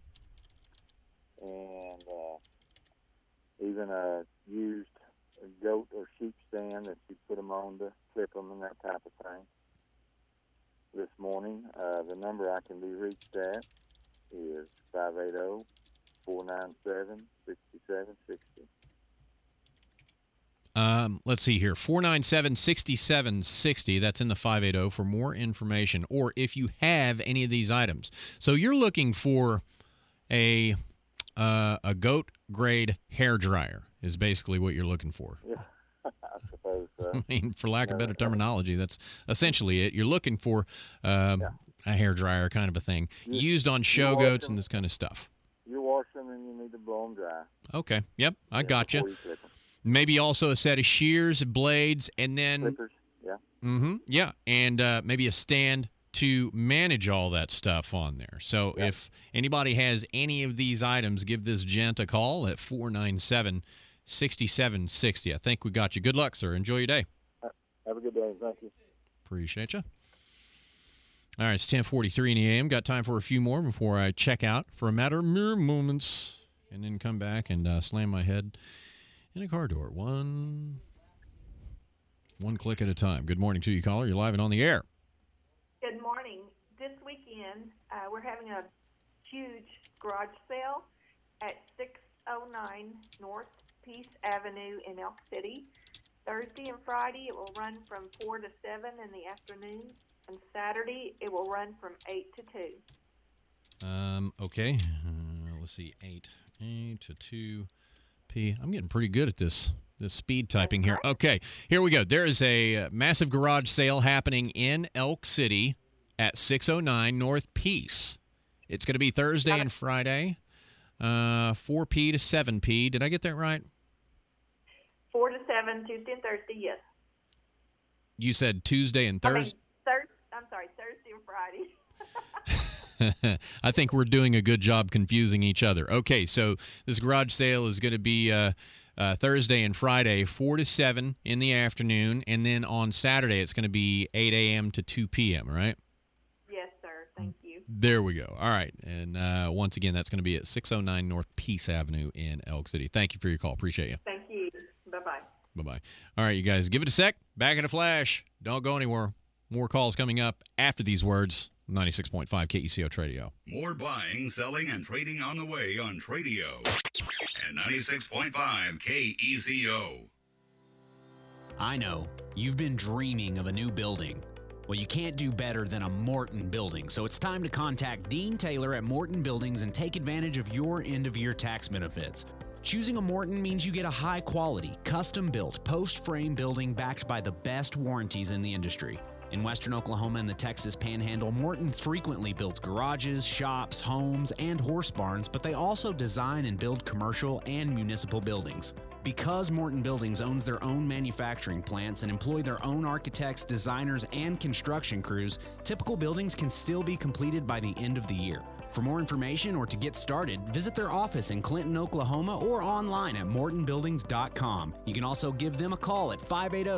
And even a used goat or sheep stand that you put them on to clip them and that type of thing. This morning, the number I can be reached at is 580-497-6760. Let's see here. 497-6760. That's in the 580 for more information. Or if you have any of these items. So you're looking for a goat grade hair dryer is basically what you're looking for. Yeah, I suppose so. I mean, for lack of better terminology, that's essentially it. You're looking for a hair dryer kind of a thing, used on show goats and this kind of stuff. You wash them and you need to blow them dry. Okay. Yep, I got you. Maybe also a set of shears, blades, and then clippers. Yeah. Yeah, and maybe a stand to manage all that stuff on there. So if anybody has any of these items, give this gent a call at 497-6760. I think we got you. Good luck, sir. Enjoy your day. Have a good day. Thank you. Appreciate you. All right, it's 10:43 in the AM. Got time for a few more before I check out for a matter of mere moments and then come back and slam my head in a car door. One click at a time. Good morning to you, caller. You're live and on the air. Good morning. This weekend, we're having a huge garage sale at 609 North Peace Avenue in Elk City. Thursday and Friday, it will run from 4 to 7 in the afternoon. And Saturday, it will run from 8 to 2. Okay. Let's see. 8 to 2 p. I'm getting pretty good at this speed typing here. Okay. Here we go. There is a massive garage sale happening in Elk City at 609 North Peace. It's going to be Thursday and Friday, 4p to 7p. Did I get that right? 4 to 7, Tuesday and Thursday, yes. You said Tuesday and Thursday? Thursday and Friday. I think we're doing a good job confusing each other. Okay, so this garage sale is going to be Thursday and Friday, 4 to 7 in the afternoon, and then on Saturday it's going to be 8 a.m. to 2 p.m., right? Yes, sir. Thank you. There we go. All right, and once again, that's going to be at 609 North Peace Avenue in Elk City. Thank you for your call. Appreciate you. Thank you. Bye-bye. Bye-bye. All right, you guys, give it a sec. Back in a flash. Don't go anywhere. More calls coming up after these words. 96.5 KECO Tradio. More buying, selling, and trading on the way on Tradio. And 96.5 KECO. I know. You've been dreaming of a new building. Well, you can't do better than a Morton Building, so it's time to contact Dean Taylor at Morton Buildings and take advantage of your end-of-year tax benefits. Choosing a Morton means you get a high-quality, custom-built, post-frame building backed by the best warranties in the industry. In western Oklahoma and the Texas Panhandle, Morton frequently builds garages, shops, homes, and horse barns, but they also design and build commercial and municipal buildings. Because Morton Buildings owns their own manufacturing plants and employ their own architects, designers, and construction crews, typical buildings can still be completed by the end of the year. For more information or to get started, visit their office in Clinton, Oklahoma, or online at mortonbuildings.com. You can also give them a call at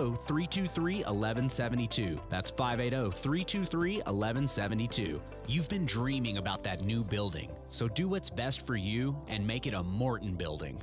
580-323-1172. That's 580-323-1172. You've been dreaming about that new building, so do what's best for you and make it a Morton Building.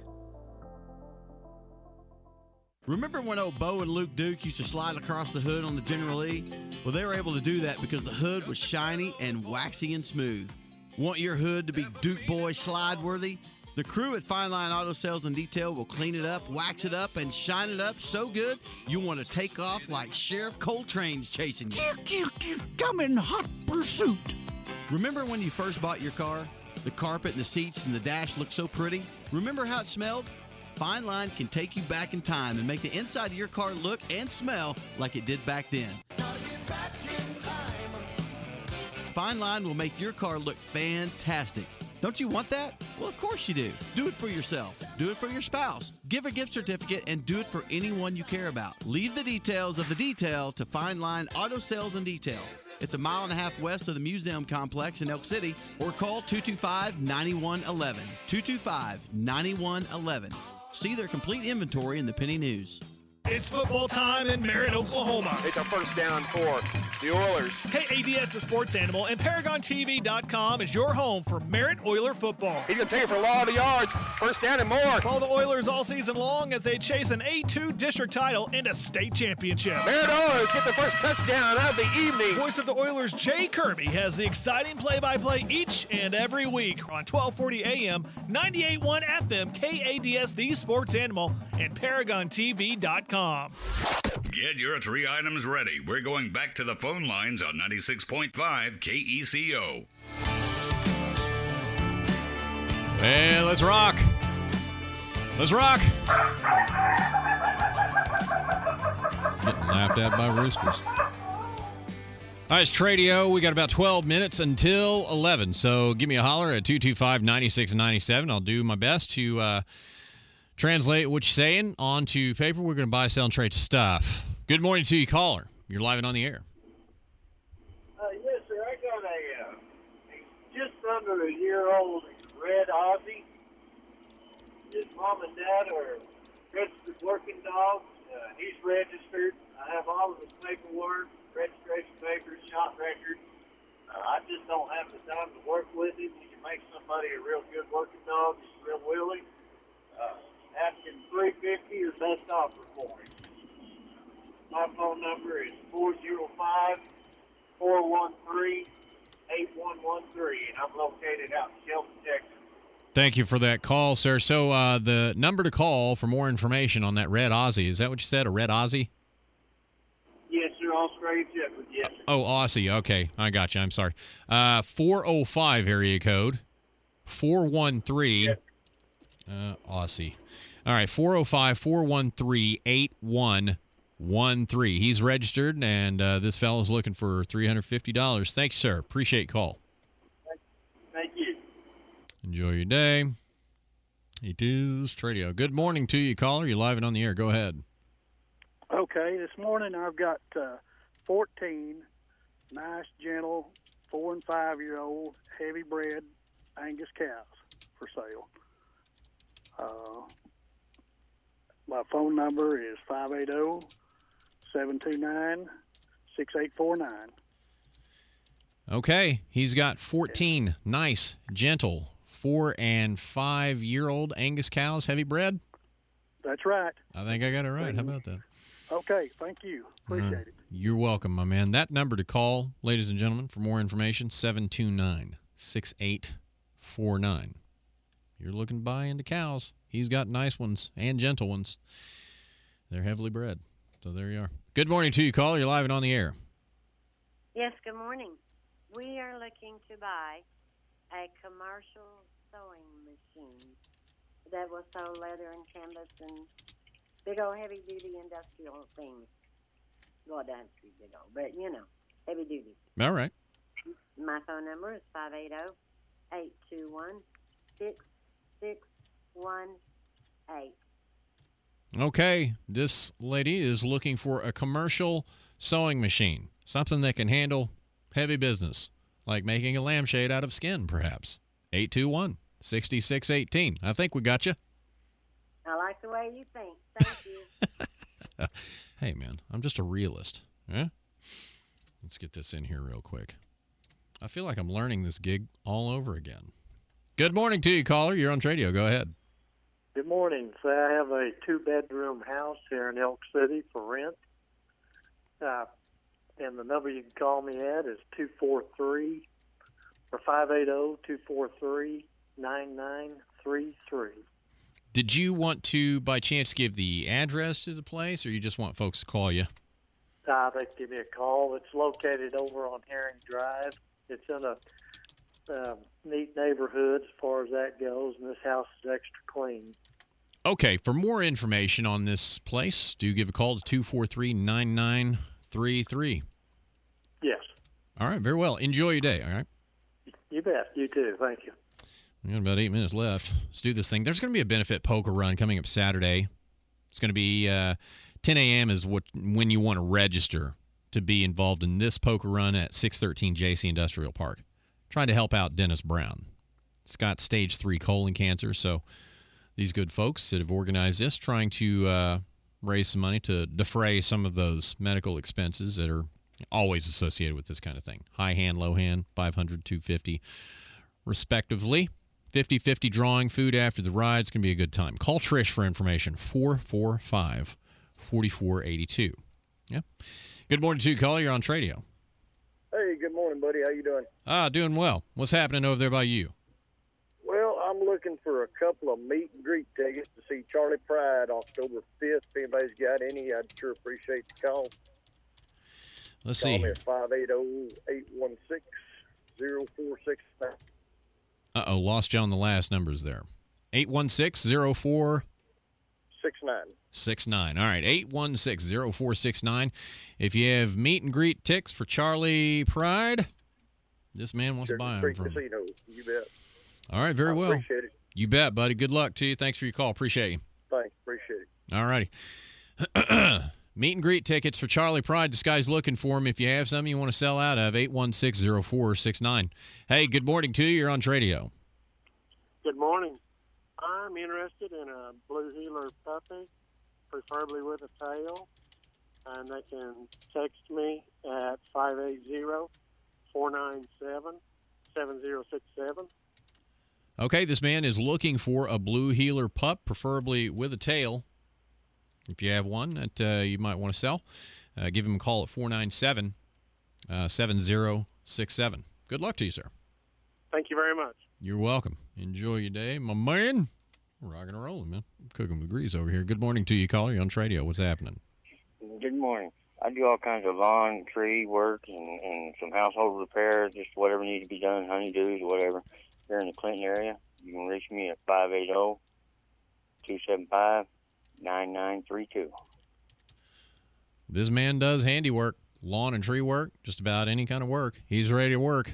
Remember when old Bo and Luke Duke used to slide across the hood on the General Lee? Well, they were able to do that because the hood was shiny and waxy and smooth. Want your hood to be Duke Boy slide worthy? The crew at Fine Line Auto Sales and Detail will clean it up, wax it up, and shine it up so good you want to take off like Sheriff Coltrane's chasing you. Come in hot pursuit. Remember when you first bought your car? The carpet and the seats and the dash looked so pretty? Remember how it smelled? Fine Line can take you back in time and make the inside of your car look and smell like it did back then. Fine Line will make your car look fantastic. Don't you want that? Well, of course you do. Do it for yourself. Do it for your spouse. Give a gift certificate and do it for anyone you care about. Leave the details of the detail to Fine Line Auto Sales and Detail. It's a mile and a half west of the Museum Complex in Elk City, or call 225-9111. 225-9111. See their complete inventory in the Penny News. It's football time in Merritt, Oklahoma. It's a first down for the Oilers. KADS, the sports animal, and ParagonTV.com is your home for Merritt Oiler football. He's going to take it for a lot of yards. First down and more. Follow the Oilers all season long as they chase an A2 district title and a state championship. Merritt Oilers get the first touchdown of the evening. Voice of the Oilers, Jay Kirby, has the exciting play-by-play each and every week on 1240 AM, 98.1 FM, KADS, the sports animal, and ParagonTV.com. Get your 3 items ready. We're going back to the phone lines on 96.5 KECO. Hey, let's rock. Let's rock. Getting laughed at by roosters. All right, it's Tradio. We got about 12 minutes until 11. So give me a holler at 225-9697. I'll do my best to translate what you're saying onto paper. We're going to buy, sell, and trade stuff. Good morning to you, caller. You're live and on the air. Yes, sir. I got a just under a year-old red Aussie. His mom and dad are registered working dogs. He's registered. I have all of his paperwork, registration papers, shot record. I just don't have the time to work with him. He can make somebody a real good working dog. He's real willing. Asking $350 is best offer for him. My phone number is 405-413-8113, and I'm located out in Shelton, Texas. Thank you for that call, sir. So the number to call for more information on that red Aussie, is that what you said, a red Aussie? Yes, sir. All straight up with yes, sir. Oh, Aussie. Okay, I got you. I'm sorry. 405 area code, 413, Aussie. All right, 405-413-8113. He's registered, and this fellow's looking for $350. Thanks, sir. Appreciate call. Thank you. Enjoy your day. It is Tradio. Good morning to you, caller. You're live and on the air. Go ahead. Okay, this morning I've got 14 nice, gentle, 4- and 5-year-old heavy-bred Angus cows for sale. My phone number is 580-729-6849. Okay, he's got 14 nice, gentle, 4- and 5-year-old Angus cows, heavy bred? That's right. I think I got it right. How about that? Okay, thank you. Appreciate it. You're welcome, my man. That number to call, ladies and gentlemen, for more information, 729-6849. You're looking to buy into cows. He's got nice ones and gentle ones. They're heavily bred. So there you are. Good morning to you, caller. You're live and on the air. Yes, good morning. We are looking to buy a commercial sewing machine that will sew leather and canvas and big old heavy-duty industrial things. Well, that's big old, but, heavy-duty. All right. My phone number is 580-821-6618. Okay, this lady is looking for a commercial sewing machine, something that can handle heavy business, like making a lampshade out of skin, perhaps. 821-6618. I think we got you. I like the way you think. Thank you. Hey, man, I'm just a realist. Yeah? Let's get this in here real quick. I feel like I'm learning this gig all over again. Good morning to you, caller. You're on Tradio. Go ahead. Good morning. So I have a 2-bedroom house here in Elk City for rent. And the number you can call me at is 580-243-9933. Did you want to, by chance, give the address to the place, or you just want folks to call you? They give me a call. It's located over on Herring Drive. It's in a neat neighborhood as far as that goes, and this house is extra clean. Okay, for more information on this place, do give a call to 243-9933. Yes. All right, very well. Enjoy your day, all right? You bet. You too. Thank you. We got about 8 minutes left. Let's do this thing. There's going to be a benefit poker run coming up Saturday. It's going to be 10 a.m. is when you want to register to be involved in this poker run at 613 JC Industrial Park. Trying to help out Dennis Brown. It's got stage 3 colon cancer, so these good folks that have organized this trying to raise some money to defray some of those medical expenses that are always associated with this kind of thing. High hand, low hand, 500, 250, respectively. 50-50 drawing, food after the ride. It's going to be a good time. Call Trish for information, 445-4482. Yeah. Good morning to you, caller. You're on Tradio. Hey, good morning, buddy. How you doing? Doing well. What's happening over there by you? Well, I'm looking for a couple of meet and greet tickets to see Charlie Pride October 5th. If anybody's got any, I'd sure appreciate the call. Let's see. Call me at 580-816-0469. Uh-oh, lost you on the last numbers there. 816-04... 69. All right, 816-0469. If you have meet and greet tickets for Charlie Pride, this man wants to buy them from. Casino, you bet. All right, very well. Appreciate it. You bet, buddy. Good luck to you. Thanks for your call. Appreciate you. Thanks. Appreciate it. All righty. Meet and greet tickets for Charlie Pride. This guy's looking for them. If you have some you want to sell out of, 816-0469. Hey, good morning to you. You're on Tradio. Good morning. I'm interested in a blue heeler puppy, preferably with a tail, and they can text me at 580-497-7067. Okay, this man is looking for a blue heeler pup, preferably with a tail. If you have one that you might want to sell, give him a call at 497-7067. Good luck to you, sir. Thank you very much. You're welcome. Enjoy your day, my man. Rocking and rolling, man. Cooking degrees over here. Good morning to you, caller. You're on Tradio. What's happening? Good morning. I do all kinds of lawn, tree work, and some household repairs, just whatever needs to be done, honeydews, whatever. Here in the Clinton area, you can reach me at 580-275-9932. This man does handiwork, lawn and tree work, just about any kind of work. He's ready to work.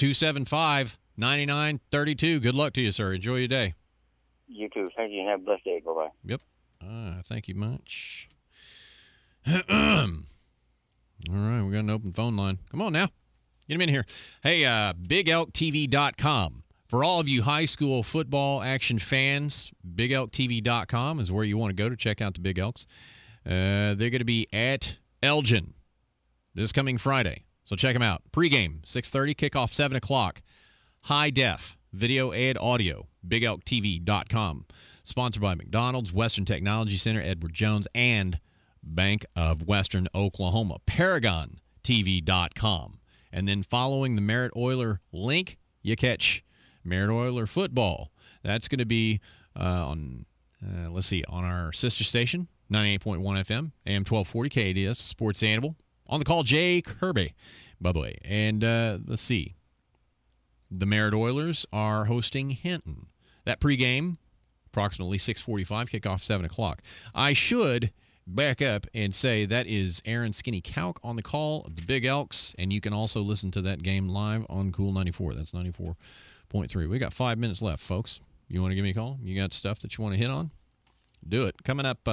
275-9932. Good luck to you, sir. Enjoy your day. You too. Thank you, and have a blessed day. Bye-bye. Yep. Thank you much. All right, we got an open phone line. Come on now. Get him in here. Hey, BigElkTV.com. For all of you high school football action fans, BigElkTV.com is where you want to go to check out the Big Elks. They're going to be at Elgin this coming Friday. So check them out. Pre-game, 6:30, kickoff 7 o'clock. High def, video and audio, BigElkTV.com. Sponsored by McDonald's, Western Technology Center, Edward Jones, and Bank of Western Oklahoma. ParagonTV.com. And then following the Merritt Oiler link, you catch Merritt Oiler football. That's going to be on our sister station, 98.1 FM, AM 1240 KDS, Sports Animal. On the call, Jay Kirby. Bye-bye. And let's see. The Merritt Oilers are hosting Hinton. That pregame, approximately 6:45, kickoff 7 o'clock. I should back up and say that is Aaron Skinny Kauk on the call of the Big Elks, and you can also listen to that game live on Cool 94. That's 94.3. We got 5 minutes left, folks. You want to give me a call? You got stuff that you want to hit on? Do it. Coming up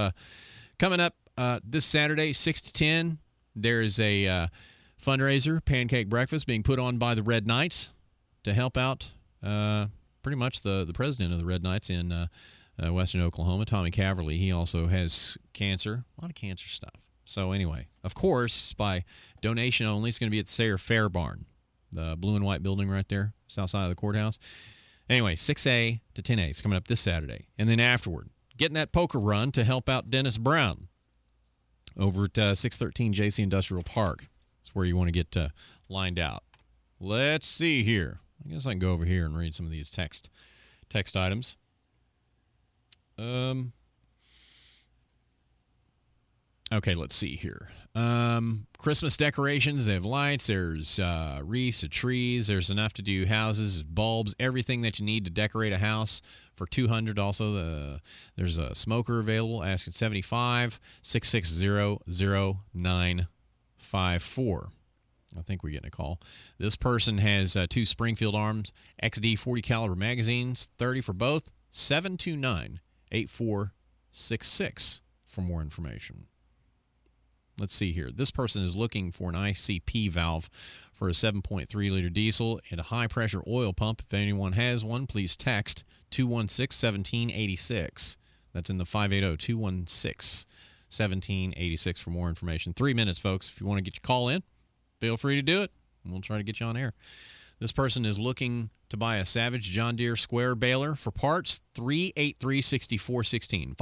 this Saturday, 6 to 10, there is a fundraiser, pancake breakfast, being put on by the Red Knights to help out pretty much the president of the Red Knights in Western Oklahoma, Tommy Caverly. He also has cancer, a lot of cancer stuff. So anyway, of course, by donation only, it's going to be at the Sayre Fair Barn, the blue and white building right there, south side of the courthouse. Anyway, 6A to 10A is coming up this Saturday. And then afterward, getting that poker run to help out Dennis Brown over at 613 JC Industrial Park. That's where you want to get lined out. Let's see here. I guess I can go over here and read some of these text items. Okay, let's see here. Christmas decorations, they have lights, there's wreaths of trees, there's enough to do houses, bulbs, everything that you need to decorate a house for $200. Also, there's a smoker available, ask at 75-660-0954. I think we're getting a call. This person has 2 Springfield Arms XD 40 caliber magazines, 30 for both, 729-8466 for more information. Let's see here. This person is looking for an ICP valve for a 7.3-liter diesel and a high-pressure oil pump. If anyone has one, please text 216-1786. That's in the 580-216-1786 for more information. 3 minutes, folks. If you want to get your call in, feel free to do it. We'll try to get you on air. This person is looking to buy a Savage John Deere square baler for parts. 383-6416.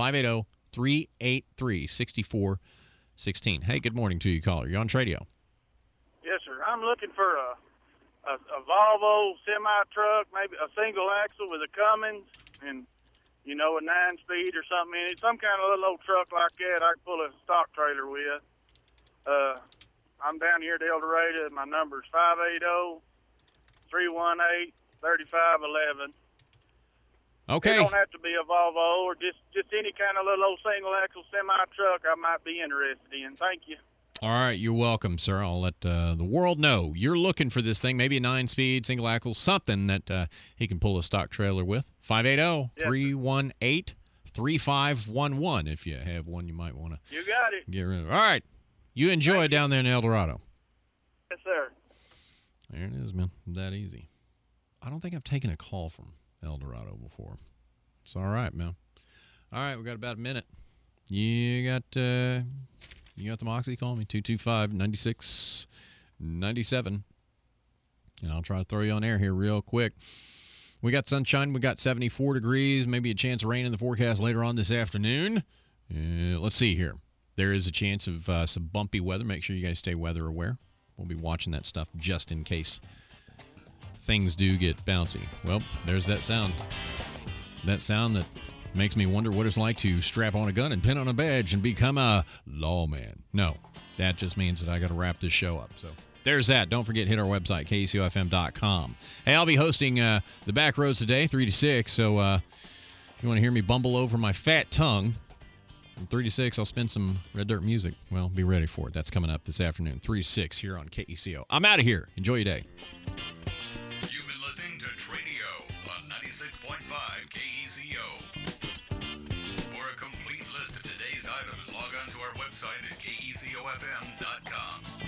580-383-6416. Hey, good morning to you, caller. You're on Tradio. Yes, sir. I'm looking for a Volvo semi-truck, maybe a single axle with a Cummins and, a 9-speed or something in it. Some kind of little old truck like that I can pull a stock trailer with. I'm down here at El Dorado. My number is 580-318-3511. Okay. It don't have to be a Volvo or just any kind of little old single axle semi-truck I might be interested in. Thank you. All right, you're welcome, sir. I'll let the world know you're looking for this thing, maybe a 9-speed, single axle, something that he can pull a stock trailer with. 580-318-3511. If you have one, you might want to You got it. get rid of it. All right. You enjoy down there in El Dorado. Yes, sir. There it is, man. That easy. I don't think I've taken a call from El Dorado before. It's all right, man. All right, we got about a minute. You got the Moxie? Call me 225-9697, and I'll try to throw you on air here real quick. We got sunshine. We got 74 degrees. Maybe a chance of rain in the forecast later on this afternoon. Let's see here. There is a chance of some bumpy weather. Make sure you guys stay weather aware. We'll be watching that stuff just in case things do get bouncy. Well, there's that sound. That sound that makes me wonder what it's like to strap on a gun and pin on a badge and become a lawman. No, that just means that I got to wrap this show up. So there's that. Don't forget, hit our website, KECOFM.com. Hey, I'll be hosting the Back Roads today, 3 to 6. So if you want to hear me bumble over my fat tongue, from 3 to 6, I'll spin some Red Dirt music. Well, be ready for it. That's coming up this afternoon, 3 to 6 here on KECO. I'm out of here. Enjoy your day. You've been listening to Tradio on 96.5 KECO. For a complete list of today's items, log on to our website at KECOFM.com.